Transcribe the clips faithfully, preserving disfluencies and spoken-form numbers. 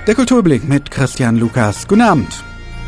Der Kulturblick mit Christian Lukas. Guten Abend.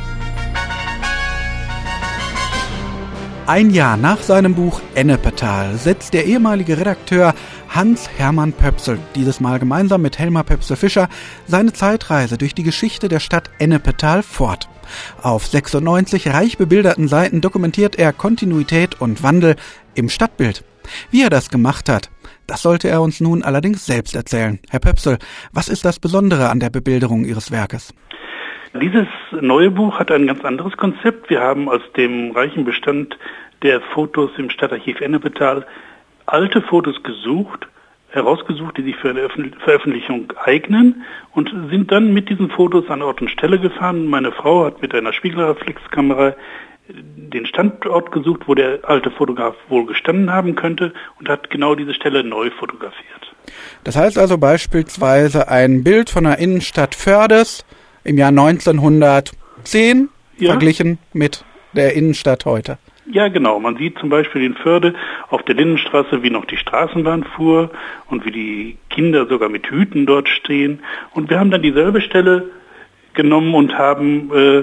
Ein Jahr nach seinem Buch Ennepetal setzt der ehemalige Redakteur Hans-Hermann Pöpsel, dieses Mal gemeinsam mit Helmer Pöpsel-Fischer, seine Zeitreise durch die Geschichte der Stadt Ennepetal fort. Auf sechsundneunzig reich bebilderten Seiten dokumentiert er Kontinuität und Wandel im Stadtbild. Wie er das gemacht hat, das sollte er uns nun allerdings selbst erzählen. Herr Pöpsel, was ist das Besondere an der Bebilderung Ihres Werkes? Dieses neue Buch hat ein ganz anderes Konzept. Wir haben aus dem reichen Bestand der Fotos im Stadtarchiv Ennepetal alte Fotos gesucht, herausgesucht, die sich für eine Veröffentlichung eignen und sind dann mit diesen Fotos an Ort und Stelle gefahren. Meine Frau hat mit einer Spiegelreflexkamera den Standort gesucht, wo der alte Fotograf wohl gestanden haben könnte und hat genau diese Stelle neu fotografiert. Das heißt also beispielsweise ein Bild von der Innenstadt Fördes im Jahr neunzehnhundertzehn ja. verglichen mit der Innenstadt heute. Ja, genau. Man sieht zum Beispiel in Förde auf der Lindenstraße, wie noch die Straßenbahn fuhr und wie die Kinder sogar mit Hüten dort stehen. Und wir haben dann dieselbe Stelle genommen und haben äh,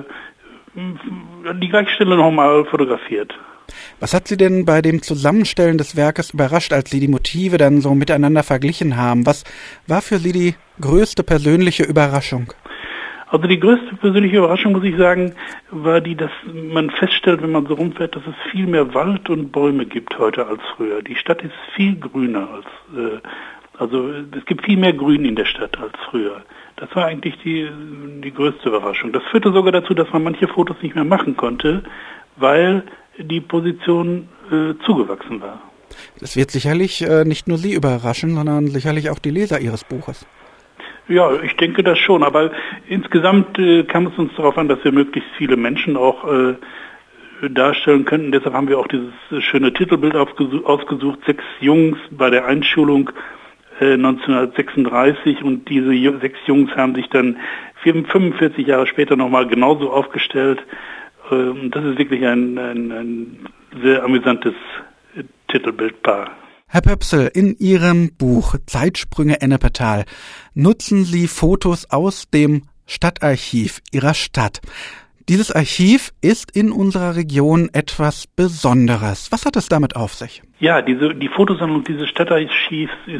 die gleiche Stelle nochmal fotografiert. Was hat Sie denn bei dem Zusammenstellen des Werkes überrascht, als Sie die Motive dann so miteinander verglichen haben? Was war für Sie die größte persönliche Überraschung? Also die größte persönliche Überraschung, muss ich sagen, war die, dass man feststellt, wenn man so rumfährt, dass es viel mehr Wald und Bäume gibt heute als früher. Die Stadt ist viel grüner als, äh, also es gibt viel mehr Grün in der Stadt als früher. Das war eigentlich die, die größte Überraschung. Das führte sogar dazu, dass man manche Fotos nicht mehr machen konnte, weil die Position äh, zugewachsen war. Das wird sicherlich äh, nicht nur Sie überraschen, sondern sicherlich auch die Leser Ihres Buches. Ja, ich denke das schon, aber insgesamt äh, kam es uns darauf an, dass wir möglichst viele Menschen auch äh, darstellen könnten. Deshalb haben wir auch dieses schöne Titelbild aufgesucht, ausgesucht, sechs Jungs bei der Einschulung äh, neunzehnhundertsechsunddreißig, und diese Ju- sechs Jungs haben sich dann fünfundvierzig Jahre später nochmal genauso aufgestellt. Äh, und das ist wirklich ein, ein, ein sehr amüsantes äh, Titelbildpaar. Herr Pöpsel, in Ihrem Buch Zeitsprünge Ennepetal nutzen Sie Fotos aus dem Stadtarchiv Ihrer Stadt. Dieses Archiv ist in unserer Region etwas Besonderes. Was hat es damit auf sich? Ja, diese, die Fotosammlung dieses Stadtarchivs ist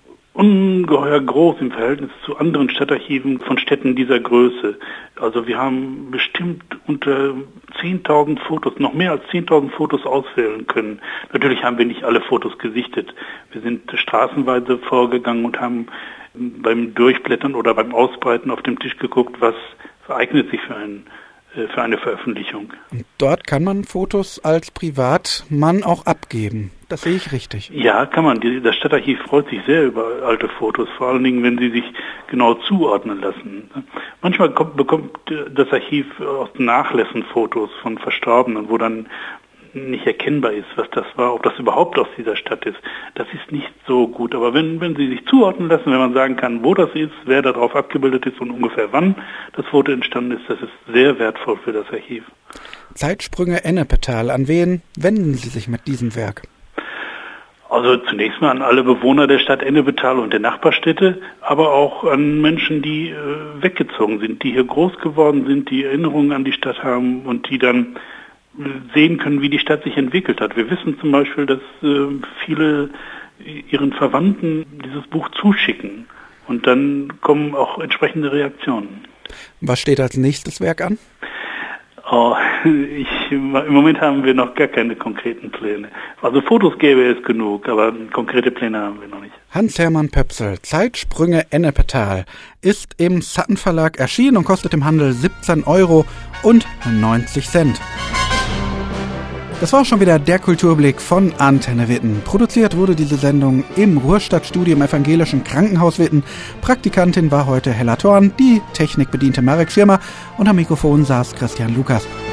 ungeheuer groß im Verhältnis zu anderen Stadtarchiven von Städten dieser Größe. Also wir haben bestimmt unter zehntausend Fotos, noch mehr als zehntausend Fotos auswählen können. Natürlich haben wir nicht alle Fotos gesichtet. Wir sind straßenweise vorgegangen und haben beim Durchblättern oder beim Ausbreiten auf dem Tisch geguckt, was eignet sich für ein für eine Veröffentlichung. Und dort kann man Fotos als Privatmann auch abgeben. Das sehe ich richtig. Ja, kann man. Das Stadtarchiv freut sich sehr über alte Fotos, vor allen Dingen, wenn sie sich genau zuordnen lassen. Manchmal kommt, bekommt das Archiv aus Nachlässen Fotos von Verstorbenen, wo dann nicht erkennbar ist, was das war, ob das überhaupt aus dieser Stadt ist. Das ist nicht so gut. Aber wenn, wenn sie sich zuordnen lassen, wenn man sagen kann, wo das ist, wer da drauf abgebildet ist und ungefähr wann das Foto entstanden ist, das ist sehr wertvoll für das Archiv. Zeitsprünge Ennepetal. An wen wenden Sie sich mit diesem Werk? Also zunächst mal an alle Bewohner der Stadt Ennepetal und der Nachbarstädte, aber auch an Menschen, die äh, weggezogen sind, die hier groß geworden sind, die Erinnerungen an die Stadt haben und die dann sehen können, wie die Stadt sich entwickelt hat. Wir wissen zum Beispiel, dass äh, viele ihren Verwandten dieses Buch zuschicken und dann kommen auch entsprechende Reaktionen. Was steht als nächstes Werk an? Oh, ich, im Moment haben wir noch gar keine konkreten Pläne. Also Fotos gäbe es genug, aber konkrete Pläne haben wir noch nicht. Hans-Hermann Pöpsel, Zeitsprünge Ennepetal, ist im Sutton Verlag erschienen und kostet im Handel siebzehn Euro und neunzig Cent. Das war auch schon wieder der Kulturblick von Antenne Witten. Produziert wurde diese Sendung im Ruhrstadtstudio im Evangelischen Krankenhaus Witten. Praktikantin war heute Hella Thorn, die Technik bediente Marek Schirmer und am Mikrofon saß Christian Lukas.